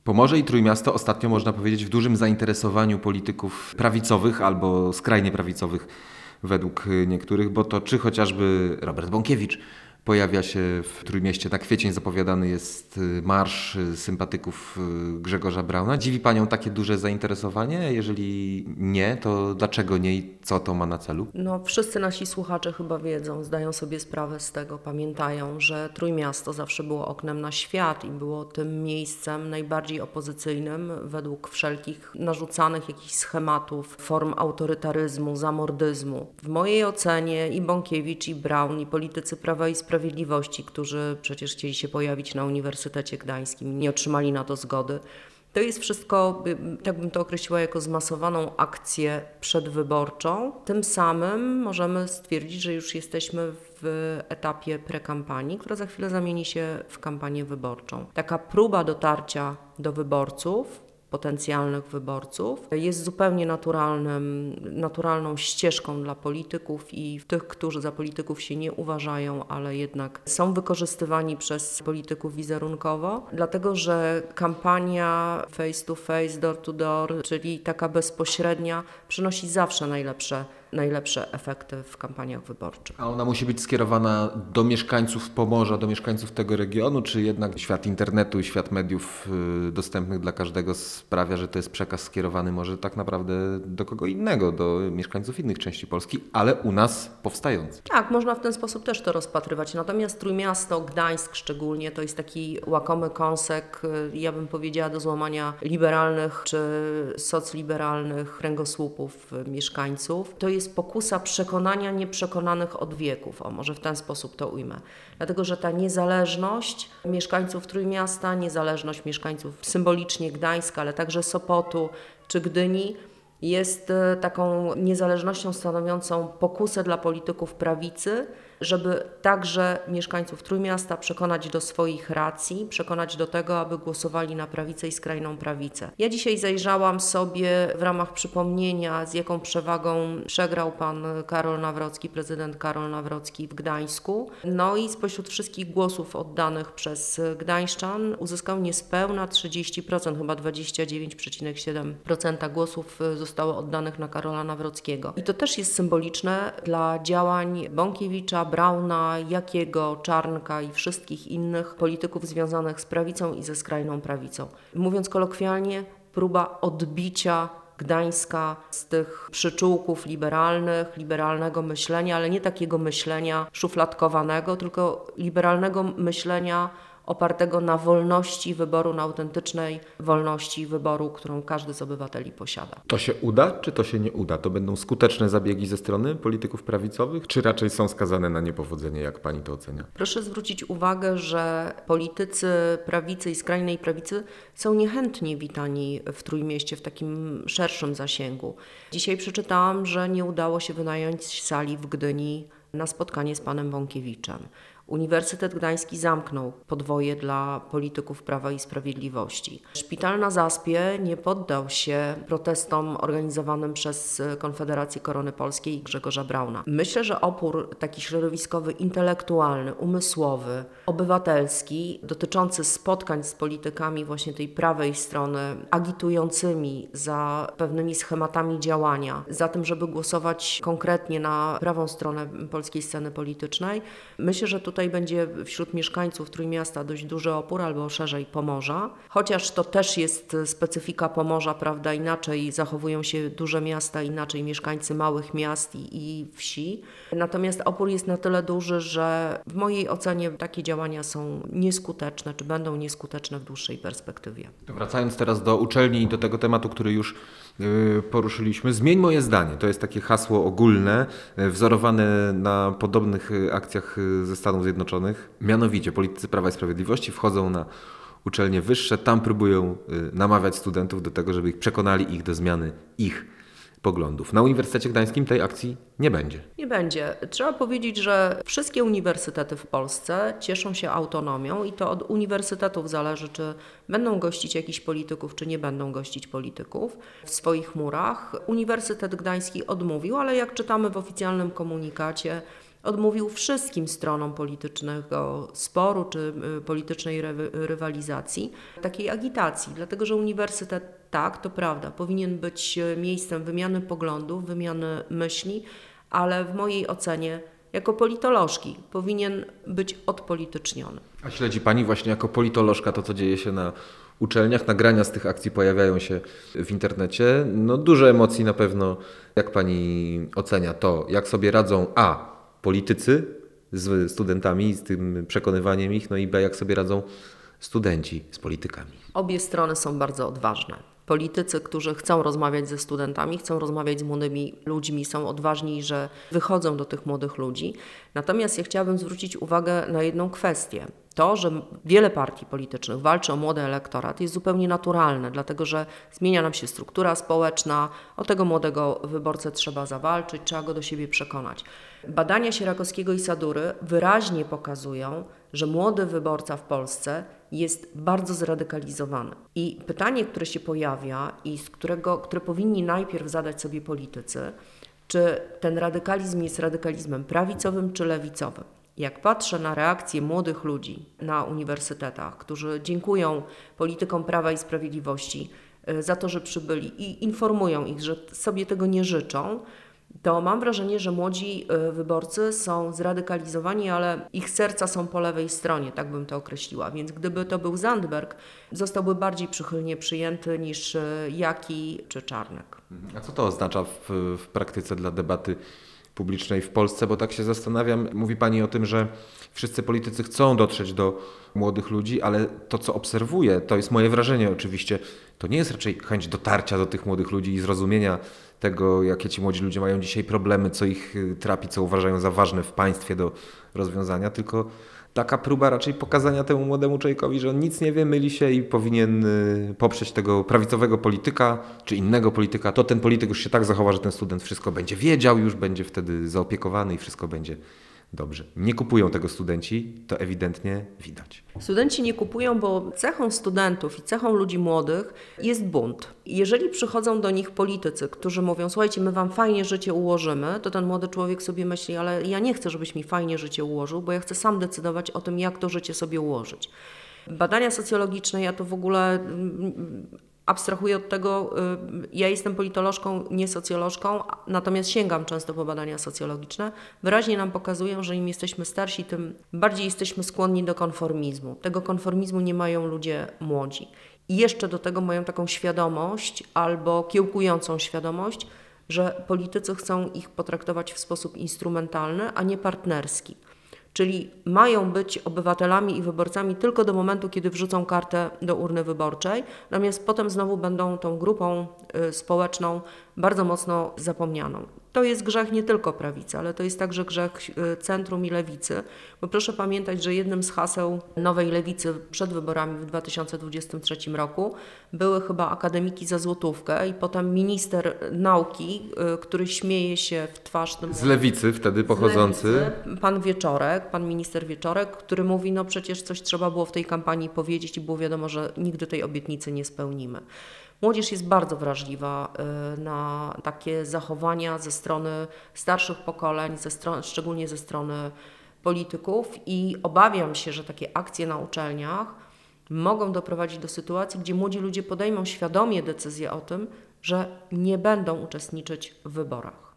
Pomorze i Trójmiasto ostatnio, można powiedzieć, w dużym zainteresowaniu polityków prawicowych albo skrajnie prawicowych według niektórych, bo to czy chociażby Robert Bąkiewicz pojawia się w Trójmieście. Na kwiecień zapowiadany jest marsz sympatyków Grzegorza Brauna. Dziwi Panią takie duże zainteresowanie? Jeżeli nie, to dlaczego nie i co to ma na celu? No, wszyscy nasi słuchacze chyba wiedzą, zdają sobie sprawę z tego, pamiętają, że Trójmiasto zawsze było oknem na świat i było tym miejscem najbardziej opozycyjnym według wszelkich narzucanych jakichś schematów, form autorytaryzmu, zamordyzmu. W mojej ocenie i Bąkiewicz, i Braun, i politycy Prawa i Sprawiedliwości, którzy przecież chcieli się pojawić na Uniwersytecie Gdańskim, nie otrzymali na to zgody. To jest wszystko, tak bym to określiła, jako zmasowaną akcję przedwyborczą. Tym samym możemy stwierdzić, że już jesteśmy w etapie prekampanii, która za chwilę zamieni się w kampanię wyborczą. Taka próba dotarcia do wyborców, potencjalnych wyborców, jest zupełnie naturalną ścieżką dla polityków i tych, którzy za polityków się nie uważają, ale jednak są wykorzystywani przez polityków wizerunkowo, dlatego że kampania face to face, door to door, czyli taka bezpośrednia, przynosi zawsze najlepsze efekty w kampaniach wyborczych. A ona musi być skierowana do mieszkańców Pomorza, do mieszkańców tego regionu, czy jednak świat internetu i świat mediów dostępnych dla każdego sprawia, że to jest przekaz skierowany może tak naprawdę do kogo innego, do mieszkańców innych części Polski, ale u nas powstających? Tak, można w ten sposób też to rozpatrywać. Natomiast Trójmiasto, Gdańsk szczególnie, to jest taki łakomy kąsek, ja bym powiedziała, do złamania liberalnych czy socliberalnych kręgosłupów mieszkańców. To jest pokusa przekonania nieprzekonanych od wieków. O, może w ten sposób to ujmę. Dlatego, że ta niezależność mieszkańców Trójmiasta, niezależność mieszkańców symbolicznie Gdańska, ale także Sopotu czy Gdyni jest taką niezależnością stanowiącą pokusę dla polityków prawicy, żeby także mieszkańców Trójmiasta przekonać do swoich racji, przekonać do tego, aby głosowali na prawicę i skrajną prawicę. Ja dzisiaj zajrzałam sobie w ramach przypomnienia, z jaką przewagą przegrał pan Karol Nawrocki, prezydent Karol Nawrocki w Gdańsku. No i spośród wszystkich głosów oddanych przez gdańszczan uzyskał niespełna 30%, chyba 29,7% głosów zostało oddanych na Karola Nawrockiego. I to też jest symboliczne dla działań Bąkiewicza, Brauna, Jakiego, Czarnka i wszystkich innych polityków związanych z prawicą i ze skrajną prawicą. Mówiąc kolokwialnie, próba odbicia Gdańska z tych przyczółków liberalnego myślenia, ale nie takiego myślenia szufladkowanego, tylko liberalnego myślenia opartego na wolności wyboru, na autentycznej wolności wyboru, którą każdy z obywateli posiada. To się uda, czy to się nie uda? To będą skuteczne zabiegi ze strony polityków prawicowych, czy raczej są skazane na niepowodzenie? Jak Pani to ocenia? Proszę zwrócić uwagę, że politycy prawicy i skrajnej prawicy są niechętnie witani w Trójmieście w takim szerszym zasięgu. Dzisiaj przeczytałam, że nie udało się wynająć sali w Gdyni na spotkanie z panem Bąkiewiczem. Uniwersytet Gdański zamknął podwoje dla polityków Prawa i Sprawiedliwości. Szpital na Zaspie nie poddał się protestom organizowanym przez Konfederację Korony Polskiej i Grzegorza Brauna. Myślę, że opór taki środowiskowy, intelektualny, umysłowy, obywatelski, dotyczący spotkań z politykami właśnie tej prawej strony, agitującymi za pewnymi schematami działania, za tym, żeby głosować konkretnie na prawą stronę polskiej sceny politycznej, myślę, że tutaj będzie wśród mieszkańców Trójmiasta dość duży opór, albo szerzej Pomorza. Chociaż to też jest specyfika Pomorza, prawda, inaczej zachowują się duże miasta, inaczej mieszkańcy małych miast i wsi. Natomiast opór jest na tyle duży, że w mojej ocenie takie działania są nieskuteczne, czy będą nieskuteczne w dłuższej perspektywie. Wracając teraz do uczelni i do tego tematu, który już poruszyliśmy. Zmień moje zdanie. To jest takie hasło ogólne, wzorowane na podobnych akcjach ze Stanów Zjednoczonych. Mianowicie politycy Prawa i Sprawiedliwości wchodzą na uczelnie wyższe, tam próbują namawiać studentów do tego, żeby ich przekonali ich do zmiany ich poglądów. Na Uniwersytecie Gdańskim tej akcji nie będzie. Nie będzie. Trzeba powiedzieć, że wszystkie uniwersytety w Polsce cieszą się autonomią i to od uniwersytetów zależy, czy będą gościć jakichś polityków, czy nie będą gościć polityków w swoich murach. Uniwersytet Gdański odmówił, ale jak czytamy w oficjalnym komunikacie, odmówił wszystkim stronom politycznego sporu czy politycznej rywalizacji takiej agitacji, dlatego że uniwersytet, tak, to prawda, powinien być miejscem wymiany poglądów, wymiany myśli, ale w mojej ocenie jako politolożki powinien być odpolityczniony. A śledzi Pani właśnie jako politolożka to, co dzieje się na uczelniach? Nagrania z tych akcji pojawiają się w internecie. No dużo emocji na pewno. Jak Pani ocenia to, jak sobie radzą politycy z studentami, z tym przekonywaniem ich, no i jak sobie radzą studenci z politykami? Obie strony są bardzo odważne. Politycy, którzy chcą rozmawiać ze studentami, chcą rozmawiać z młodymi ludźmi, są odważni, że wychodzą do tych młodych ludzi. Natomiast ja chciałabym zwrócić uwagę na jedną kwestię. To, że wiele partii politycznych walczy o młody elektorat, jest zupełnie naturalne, dlatego że zmienia nam się struktura społeczna, o tego młodego wyborcę trzeba zawalczyć, trzeba go do siebie przekonać. Badania Sierakowskiego i Sadury wyraźnie pokazują, że młody wyborca w Polsce jest bardzo zradykalizowany. I pytanie, które się pojawia i które powinni najpierw zadać sobie politycy, czy ten radykalizm jest radykalizmem prawicowym czy lewicowym. Jak patrzę na reakcje młodych ludzi na uniwersytetach, którzy dziękują politykom Prawa i Sprawiedliwości za to, że przybyli i informują ich, że sobie tego nie życzą, to mam wrażenie, że młodzi wyborcy są zradykalizowani, ale ich serca są po lewej stronie, tak bym to określiła. Więc gdyby to był Zandberg, zostałby bardziej przychylnie przyjęty niż Jaki czy Czarnek. A co to oznacza w praktyce dla debaty publicznej w Polsce? Bo tak się zastanawiam, mówi Pani o tym, że wszyscy politycy chcą dotrzeć do młodych ludzi, ale to, co obserwuję, to jest moje wrażenie oczywiście, to nie jest raczej chęć dotarcia do tych młodych ludzi i zrozumienia tego, jakie ci młodzi ludzie mają dzisiaj problemy, co ich trapi, co uważają za ważne w państwie do rozwiązania, tylko taka próba raczej pokazania temu młodemu człowiekowi, że on nic nie wie, myli się i powinien poprzeć tego prawicowego polityka czy innego polityka. To ten polityk już się tak zachowa, że ten student wszystko będzie wiedział, już będzie wtedy zaopiekowany i wszystko będzie dobrze. Nie kupują tego studenci, to ewidentnie widać. Studenci nie kupują, bo cechą studentów i cechą ludzi młodych jest bunt. Jeżeli przychodzą do nich politycy, którzy mówią, słuchajcie, my wam fajnie życie ułożymy, to ten młody człowiek sobie myśli, ale ja nie chcę, żebyś mi fajnie życie ułożył, bo ja chcę sam decydować o tym, jak to życie sobie ułożyć. Badania socjologiczne, ja to w ogóle abstrahuję od tego, ja jestem politolożką, nie socjolożką, natomiast sięgam często po badania socjologiczne. Wyraźnie nam pokazują, że im jesteśmy starsi, tym bardziej jesteśmy skłonni do konformizmu. Tego konformizmu nie mają ludzie młodzi. I jeszcze do tego mają taką świadomość albo kiełkującą świadomość, że politycy chcą ich potraktować w sposób instrumentalny, a nie partnerski. Czyli mają być obywatelami i wyborcami tylko do momentu, kiedy wrzucą kartę do urny wyborczej, natomiast potem znowu będą tą grupą społeczną bardzo mocno zapomnianą. To jest grzech nie tylko prawicy, ale to jest także grzech centrum i lewicy, bo proszę pamiętać, że jednym z haseł nowej lewicy przed wyborami w 2023 roku były chyba akademiki za złotówkę i potem minister nauki, który śmieje się w twarz tym... Z lewicy wtedy pochodzący. Pan minister Wieczorek, który mówi, no przecież coś trzeba było w tej kampanii powiedzieć i było wiadomo, że nigdy tej obietnicy nie spełnimy. Młodzież jest bardzo wrażliwa na takie zachowania ze strony starszych pokoleń, szczególnie ze strony polityków i obawiam się, że takie akcje na uczelniach mogą doprowadzić do sytuacji, gdzie młodzi ludzie podejmą świadomie decyzję o tym, że nie będą uczestniczyć w wyborach.